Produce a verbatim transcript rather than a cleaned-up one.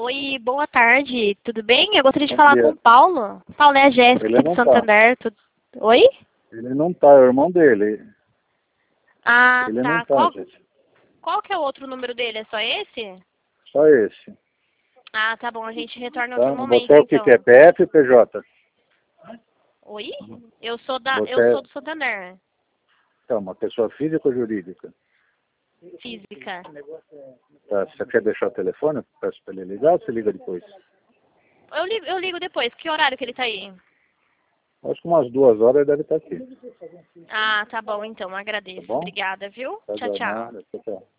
Oi, boa tarde, tudo bem? Eu gostaria de Bom falar dia. com o Paulo. Paulo, é a Jéssica Ele aqui não do tá. Santander. Tudo... Oi? Ele não tá, é o irmão dele. Ah, Ele não tá. tá, Qual, gente. qual que é o outro número dele? É só esse? Só esse. Ah, tá bom, a gente retorna em Tá? outro Você momento, é o que, que é então. P F ou P J? Oi? Eu sou da, Você eu sou é do Santander, tá, uma pessoa física ou jurídica? física. Tá, você quer deixar o telefone? Eu peço para ele ligar ou você liga depois? Eu ligo, eu ligo depois. Que horário que ele tá aí? Acho que umas duas horas ele deve estar aqui. Ah, tá bom, então. Tá Agradeço. bom? Obrigada, viu? Tá Tchau, bom, tchau. nada. Tchau, tchau.